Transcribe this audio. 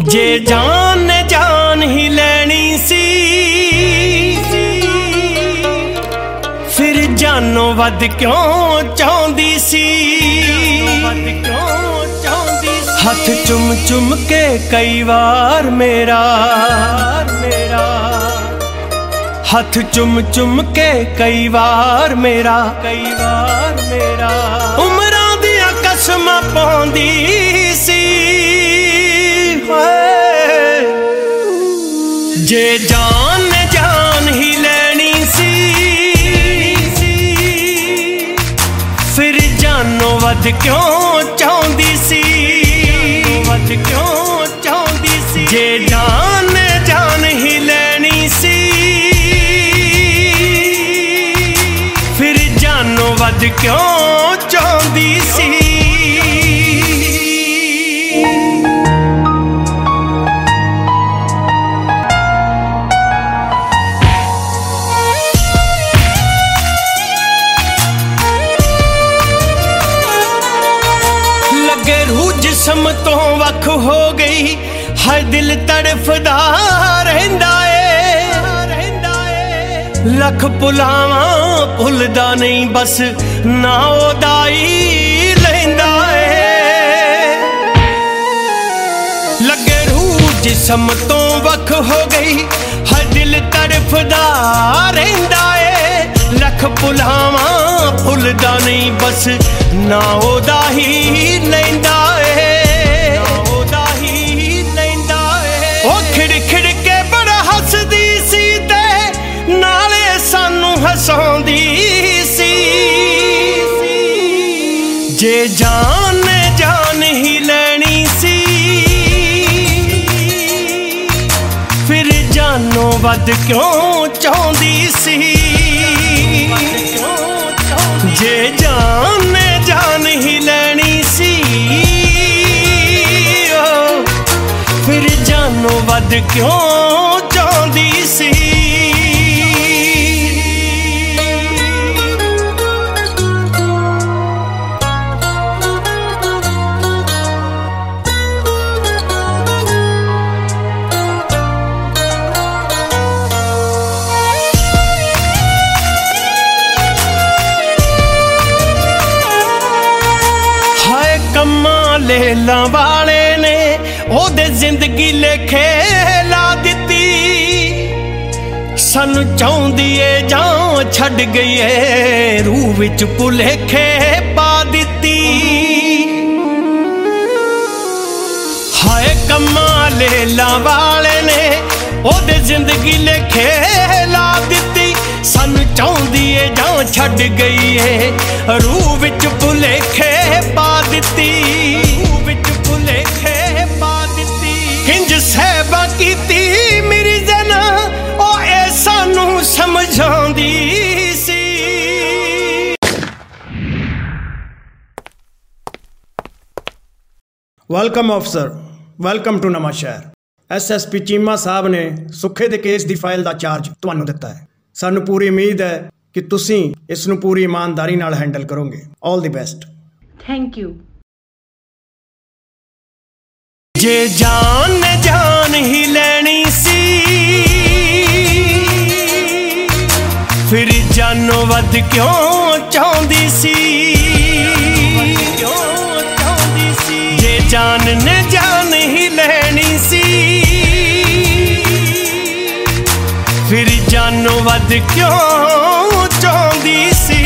जे जान ने जान ही लैनी सी फिर जानों वध क्यों चाहती सी। हथ चुम चुम के कई बार मेरा हथ चुम चुम के कई बार मेरा उमरां दियां कसमां पाउंदी सी। जे जान ने जान ही लैनी सी फिर जानों वध क्यों चाहती सी। जे जान ने जान ही लैनी सी फिर जानों वध क्यों चाहती सी। लगे रूह जिस्म तो वख हो गई हर दिल तड़फदा रहिंदा ए। लख भुलावा भुलदा नहीं बस ना ओदा ही लहिंदा ए। लगे रूह जिस्म तो वख हो गई हर दिल तड़फदा रहिंदा ए। लख भुलावा भुलदा नहीं बस ना ओदा ही लहिंदा ए। खिड़ के बड़ा हसदी सी ते नाले सानू हसाउंदी सी। जे जान ने जान ही लैनी सी फिर जानों वध क्यों चाहती सी। जे जान ने जान ही लैनी सी फिर जानों वध क्यों चाहती सी। हाय कम्मा लेला वाले ने ओदे जिंदगी लेखे ला दिती। सानू चाहुंदी ए जां छड्ड गई ए रूह विच भुलेखे पा दिती। हाय कम्मा लेला वाले ने ओदे जिंदगी लेखे ला दिती। सानू चाहुंदी ए जां छड्ड गई ए रूह विच भुलेखे पा दिती। किंज सहबा कीती मेरी जना ओ ए सानू समझांदी सी। वेलकम अफसर, welcome to Nawanshahr. SSP Cheema साहब ने सुखे दे केस दी फाइल दा चार्ज तुहानू दिता है। सानू पूरी उम्मीद है कि तुसीं इस नू पूरी ईमानदारी नाल हैंडल करोगे। All the best. Thank you. जे जान ने जान ही लैनी सी फिर जानों वध क्यों चाहती सी। जे जान ने जान ही लैनी सी फिर जानों वध क्यों चाहती सी।